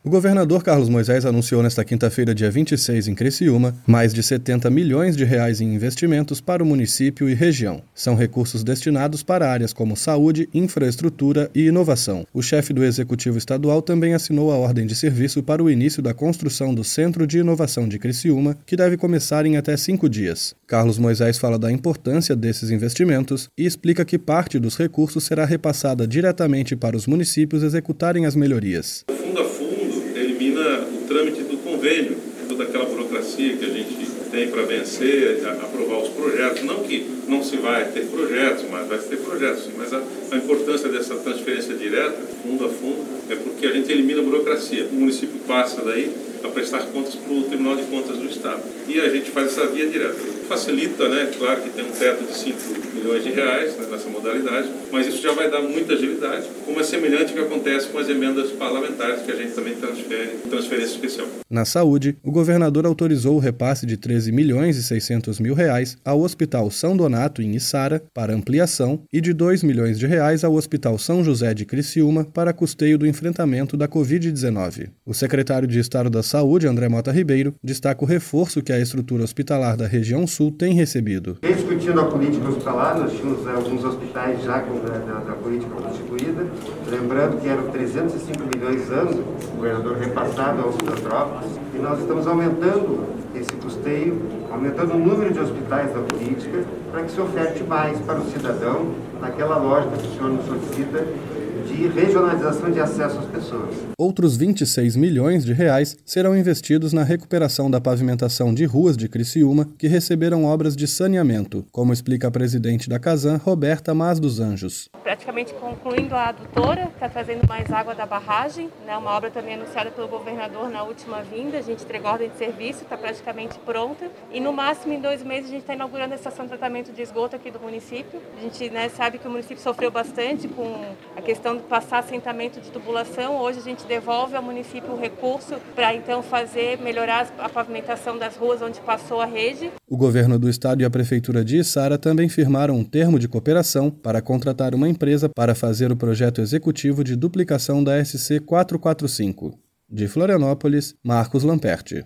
O governador Carlos Moisés anunciou nesta quinta-feira, dia 26, em Criciúma, mais de 70 milhões de reais em investimentos para o município e região. São recursos destinados para áreas como saúde, infraestrutura e inovação. O chefe do Executivo Estadual também assinou a ordem de serviço para o início da construção do Centro de Inovação de Criciúma, que deve começar em até 5 dias. Carlos Moisés fala da importância desses investimentos e explica que parte dos recursos será repassada diretamente para os municípios executarem as melhorias. Fundo a fundo, elimina o trâmite do convênio, toda aquela burocracia que a gente tem para vencer, aprovar os projetos. Não que não se vai ter projetos, mas vai ter projetos sim. Mas a importância dessa transferência direta, fundo a fundo, é porque a gente elimina a burocracia. O município passa daí a prestar contas para o Tribunal de Contas do Estado. E a gente faz essa via direta. Facilita, né? Claro que tem um teto de 5 milhões de reais, né, nessa modalidade, mas isso já vai dar muita agilidade, como é semelhante ao que acontece com as emendas parlamentares, que a gente também transfere em transferência especial. Na saúde, o governador autorizou o repasse de 13 milhões e 600 mil reais ao Hospital São Donato, em Içara, para ampliação, e de 2 milhões de reais ao Hospital São José de Criciúma para custeio do enfrentamento da Covid-19. O secretário de Estado da Saúde, André Mota Ribeiro, destaca o reforço que a estrutura hospitalar da região sul tem recebido. Discutindo a política hospitalar, nós tínhamos alguns hospitais já da política constituída, lembrando que eram 305 milhões anos, o governador repassado aos filantrópicos, e nós estamos aumentando esse custeio, aumentando o número de hospitais da política, para que se oferte mais para o cidadão, naquela lógica que o senhor nos solicita, de regionalização de acesso às pessoas. Outros 26 milhões de reais serão investidos na recuperação da pavimentação de ruas de Criciúma que receberam obras de saneamento, como explica a presidente da Casan, Roberta Mas dos Anjos. Praticamente concluindo a adutora, está trazendo mais água da barragem, né? Uma obra também anunciada pelo governador na última vinda, a gente entregou a ordem de serviço, está praticamente pronta, e no máximo em 2 meses a gente está inaugurando a estação de tratamento de esgoto aqui do município. A gente, né, sabe que o município sofreu bastante com a questão de passar assentamento de tubulação. Hoje a gente devolve ao município o recurso para então melhorar a pavimentação das ruas onde passou a rede. O governo do estado e a prefeitura de Içara também firmaram um termo de cooperação para contratar uma empresa para fazer o projeto executivo de duplicação da SC 445. De Florianópolis, Marcos Lamperti.